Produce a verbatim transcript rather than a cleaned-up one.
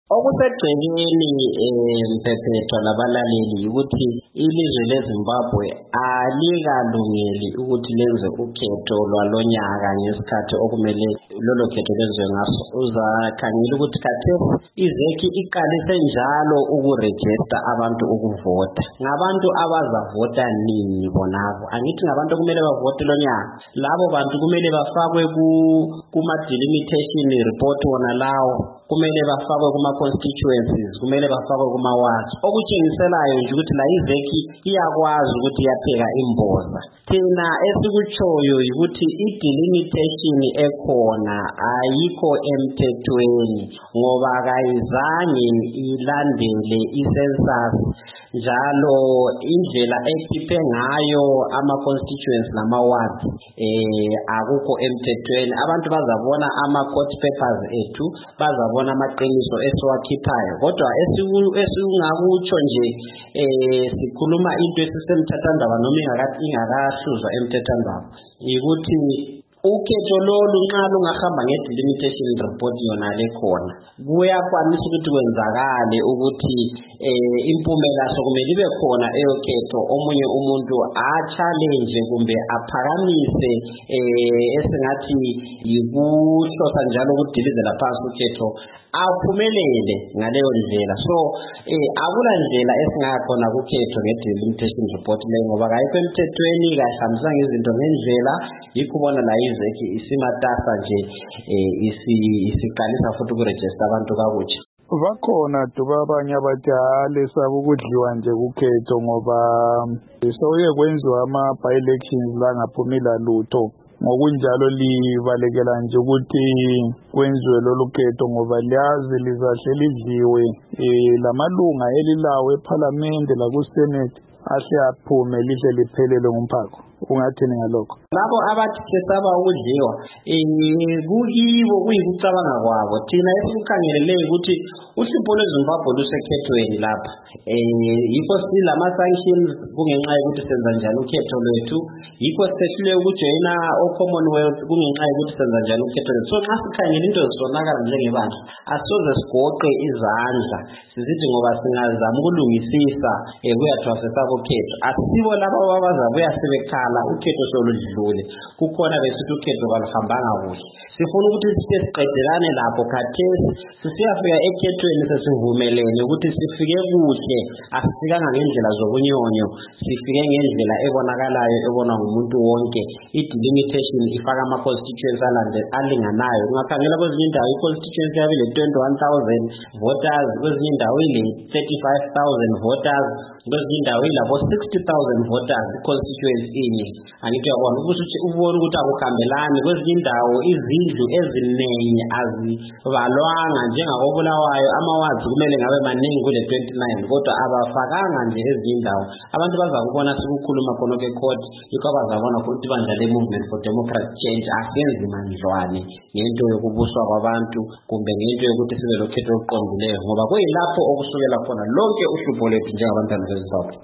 Okusegcineni Mphephethu labalaleli ukuthi ilizwe leZimbabwe alikalungeli ukuthi lenze ukhetho lwalonyaka ngesikhathi okumele lolo khetho lenziwe ngaso. Uzakhangela ukuthi khathesi izeki iqalise njalo ukuregister abantu ukuvota. Ngabantu abazavota nini bonabo? Angithi ngabantu kumele bavote lonyaka. Labo bantu kumele bafakwe ku kuma delimitation report wona lawo. Kumele bafakwe kuma constituencies, kumele bafakwe kuma wards. Okutshengiselayo nje ukuthi la izeki iyakwazi ukuthi yapheka imboza. Thina esikutshoyo ukuthi i-delimitation ekhona ayikho emthethweni ngoba kayizange ilandele i-census njalo indlela ekhiphe ngayo ama constituencies nama wards eh akukho emthethweni. Abantu bazabona ama court papers ethu, bazabona amaqiniso esiwakhiphayo, kodwa esingakutsho nje eh sikhuluma into esisemthathandaba noma ingakathi ingakahluzwa emthathandaba ukuthi ukhetho lolu nxa lungahamba nge-delimitation report yona lekhona kuyakwanisa ukuthi kwenzakale ukuthi eh impumela sokumele ibe khona eyokhetho omunye umuntu a-challenge kumbe aphakamise eh esingathi yikuhlosa njalo ukudilizela phansi ukhetho aphumelele ngaleyo ndlela. So eh akula ndlela esingakhona ukhetho nge-delimitation report leyo ngoba kayikho emthethweni, kahlambisanga izinto ngendlela. Yikho ubona la izeki isimatasa nje eh isi isiqalisa futhi ukuregister abantu kakutsha. Bakhona duba abanye abadala esaba ukudliwa nje kukhetho ngoba soye kwenziwa ama-by elections la ngaphumila lutho. Ngokunjalo libalekela nje ukuthi kwenziwe lolu khetho ngoba liyazi lizahle lidliwe eh lamalunga elilawo eParliament la kuSenate ahle aphume lihle liphelele ngumphako. Ungathini ngalokho? Labo abathi kesaba ukudliwa eh kuyibo kuyikucabanga kwabo. Thina esikukhangeleleyo ukuthi uhlupho lweZimbabwe lusekhethweni lapha. Eh yikho silama sanctions kungenxa yokuthi senza njani ukhetho lwethu. Yikho sehlule ukujoyina o-Commonwealth kungenxa yokuthi senza njani ukhetho lwethu. So nxa sikhangela into zisonakala njengebandla asoze sigoqe izandla sizithi ngoba singazama ukulungisisa eh kuyathwasa ukhetho. Asibo labo abazabuya sebekhala ukhetho soludlule. Kukhona besithi ukhetho kaluhambanga kuhle. Sifuna ukuthi sike siqedelane lapho khathesi sisiyafika ekhethweni sesivumelene ukuthi sifike kuhle, asifikanga ngendlela zobunyonyo, sifike ngendlela ebonakalayo ebona ngumuntu wonke. I-delimitation ifaka ama constituencies alande alinganayo. Ungakhangela kwezinye indawo i-constituency yabile twenty-one thousand voters, kwezinye indawo ile thirty-five thousand voters, kwezinye indawo ilabo sixty thousand voters i-constituency inye. Angithi uyabona ukuthi ubone ukuthi akukhambelani. Kwezinye indawo izindlu ezinengi azibalwanga njengakobulawayo ama-wards kumele ngabe maningi kule twenty-nine kodwa abafakanga nje ezinye indawo. Abantu bazakubona sikukhuluma khona ke-court yikho abazabona ukuthi bandla le-movement for democratic change asenzi mandlwane ngento yokubuswa kwabantu kumbe ngento yokuthi sibe lokhetho oluqondileyo ngoba kuyilapho okusukela khona lonke uhlupho lwethu njengabantwana beZimbabwe.